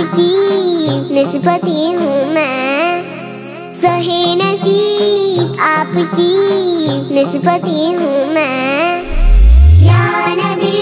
आपकी निस्बती हूँ मैं, सहे नसीब आपकी निस्बती हूँ मैं। या नबी